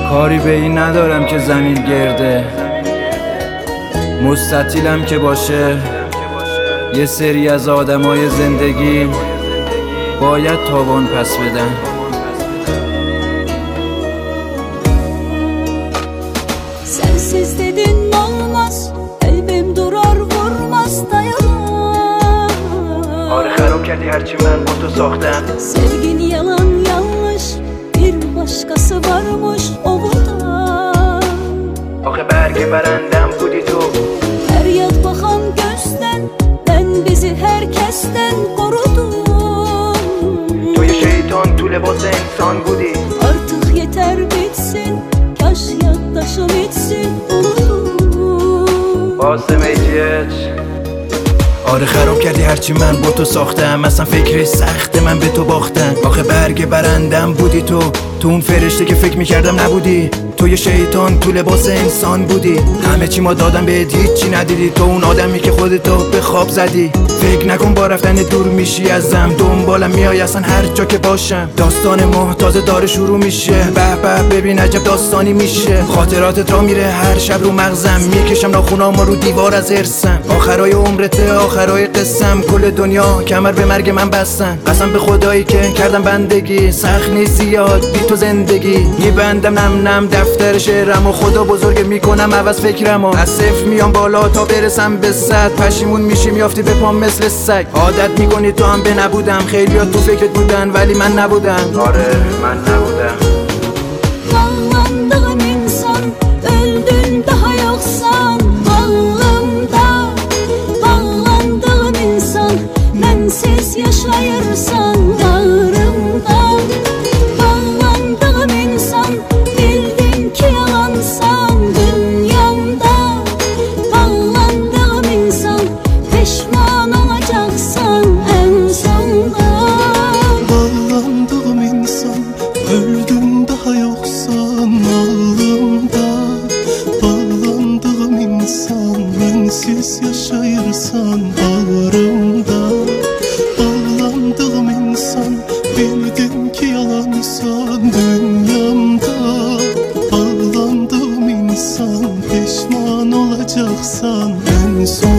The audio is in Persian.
کاری به این ندارم که زمین گرده، مستطیلم که باشه. یه سری از آدمای زندگی باید تاوان پس بدن. Sensiz dedin olmaz, kalbim durar vurmaz dayanamam. آره خراب کردی هرچی من با تو ساختم. Sevgin yalan yanlış, bir başkası varmış o burada. آخه برگ برندم بودی تو. Feryat bakan gözden, ben bizi herkesten korudum. توی şeytan تو لباس انسان بودی. Artık yeter bitsin, kaş yaklaşım etsin unuttum. آره خراب کردی هرچی من با تو ساختم. اصلا فکر سخت من به تو باختم. آخه برگ برندم بودی تو اون فرشته که فکر میکردم نبودی. توی شیطان تو لباس انسان بودی. همه چی ما دادم بهت هیچی ندیدی. تو اون آدمی که خودتو به خواب زدی. فکر نکن با رفتن دور میشی ازم، دنبالم میای اصلا هر جا که باشم. داستان ما تازه داره شروع میشه. به به ببین عجب داستانی میشه. خاطراتت را میره هر شب رو مغزم. میکشم ناخونامو رو دیوار از ارسم. آخرای عمرته آخرای قسم. کل دنیا کمر به مرگ من بستن. قسم به خدایی که کردم بندگی. سخت نیست زیاد بی تو زندگی. میبندم نم نم دفتر شعرم و خدا بزرگ میکنم عوض فکرم و از صفر میام بالا تا برسم به 100. پشیمون میشی میافتی به پام مثل سگ. عادت میکنی تو هم به نبودم. خیلی ها تو فکرت بودن ولی من نبودم. آره من نبودم. Bağlandığım insan, öldün daha yoksan bağrımda. Bağlandığım insan, bensiz yaşayırsan bağrımda. Bağlandığım insan, bildin ki yalansan dünyamda. Bağlandığım insan, pişman olacaksan en sonda. Bağlandığım insan, öldün daha yoksan ağlımda. Bağlandığım insan, bensiz yaşayırsan bağrımda. Bağlandığım insan, bildin ki yalansan dünyamda. Bağlandığım insan, pişman olacaksan en son.